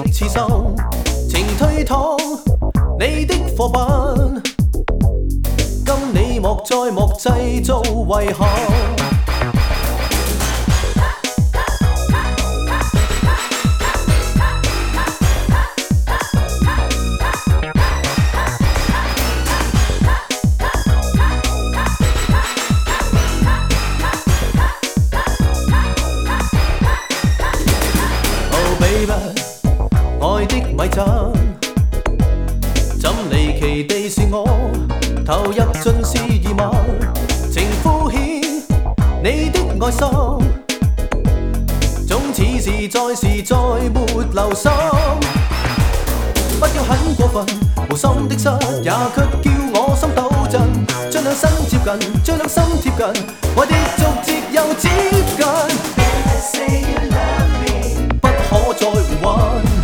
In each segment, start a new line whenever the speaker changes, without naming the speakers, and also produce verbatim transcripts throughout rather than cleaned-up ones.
痴心，情推搪你的貨品，今你莫再莫製造遺憾。愛的米陣，怎離奇地是我投入盡是疑問，情敷衍你的愛心，總似是在是在沒留心，不要很過分，無心的失也卻叫我心抖震，將兩身接近，將兩心貼近，我的續接又接近。Say you love me， 不可再回允。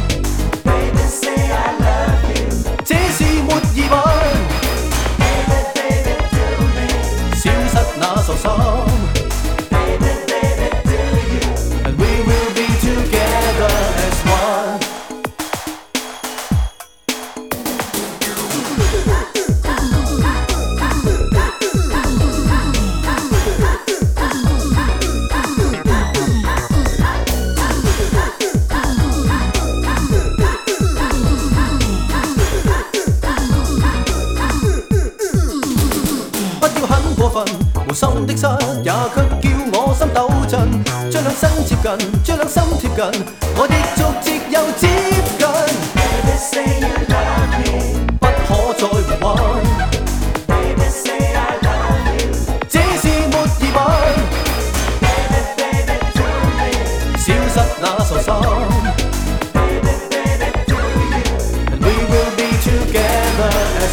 無心的失也卻叫我心抖震，將兩身接近，將兩心貼近，我的續接又接近。Baby say you love me， 不可再回允。Baby say I love you， 這是沒疑問。Baby baby do me， 消失那愁心。Baby baby do you， and we will be together as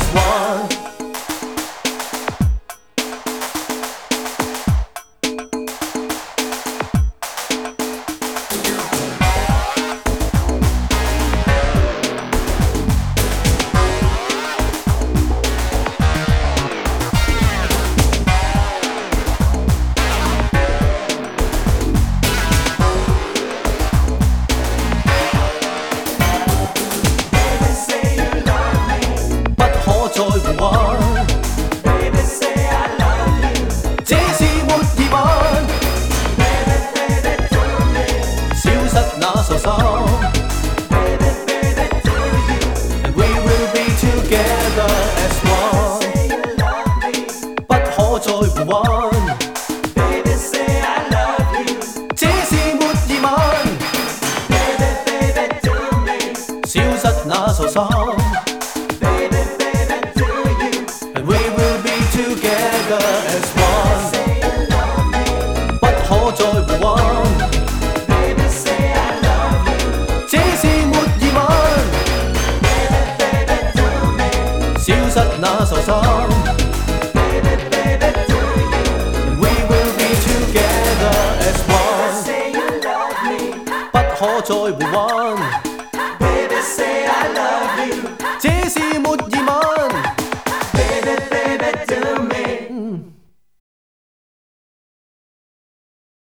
one。Baby, baby, do you? And we will be together as one. Say you love me， 不可再回允。Baby, say I love you， 這是沒疑問。Baby, baby, do me， 消失那愁心。Baby, baby, do you? And we will be together as one. Say you love me， 不可再回允。Baby, say I love you， 這是沒疑問。